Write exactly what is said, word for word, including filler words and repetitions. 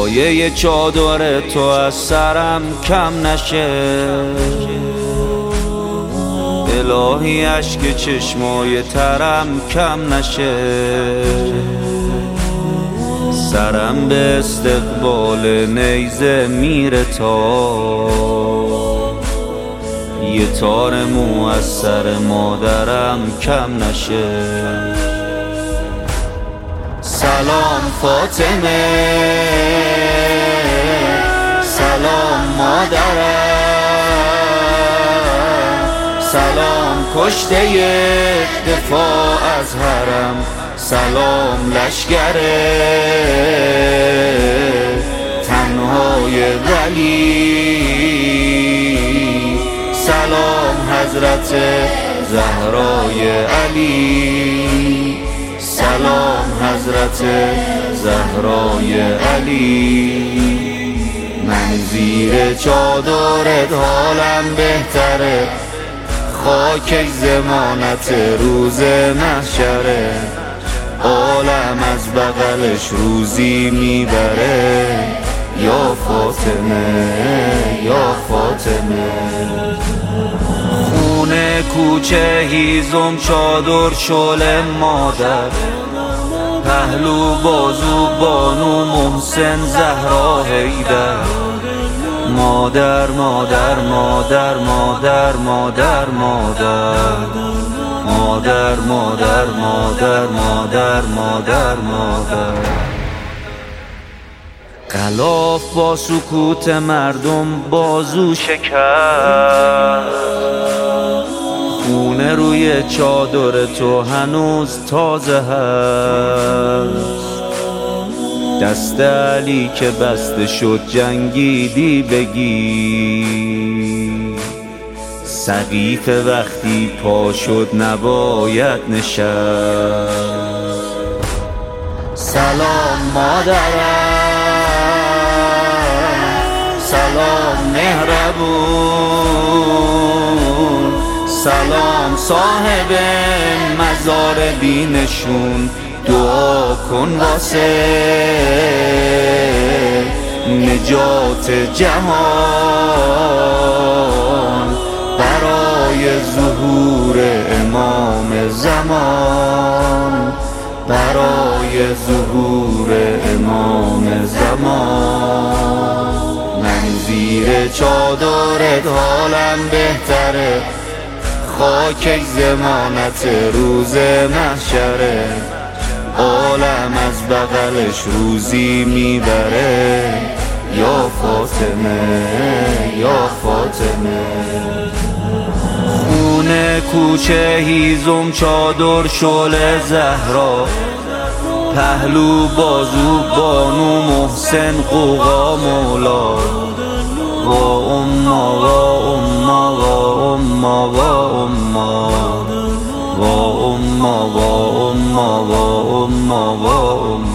سایه چادر تو از سرم کم نشه، الهی اشک چشمای ترم کم نشه. سرم به استقبال نیزه میره تا یه تار مو از سر مادرم کم نشه. سلام فاطمه، سلام مادرم، سلام کشته دفاع از حرم، سلام لشگر تنهای ولی، سلام حضرت زهرای علی، سلام حضرت زهرای علی. من زیر چادرت حالم بهتره، خاک زمانت روز محشره، عالم از بغلش روزی میبره. یا فاطمه یا فاطمه، خونه کوچه هیزم چادر شعله مادر، پهلو بازو بانو محسن زهرا حیدر. مادر مادر مادر مادر مادر مادر مادر مادر مادر مادر مادر مادر. غلاف با سکوت مردم بازو شکست، خونه روی چادر تو هنوز تازه هست. دست علی که بسته شد جنگیدی بگی، سقیف وقتی پا شد نباید نشست. سلام مادرم، سلام مهربون، سلام صاحب مزار بینشون. دعا کن واسه نجات جهان، برای ظهور امام زمان، برای ظهور امام زمان. من زیر چادرت حالم بهتره، خاک زمانت روز محشره، عالم از بغلش روزی میبره. یا فاطمه یا فاطمه، خونه کوچه هیزم چادر شعله زهرا، پهلو بازو بانو محسن قوقا مولا. وا اما وا اما وا اما وا اما وا اما وا اما وا اما وا اما.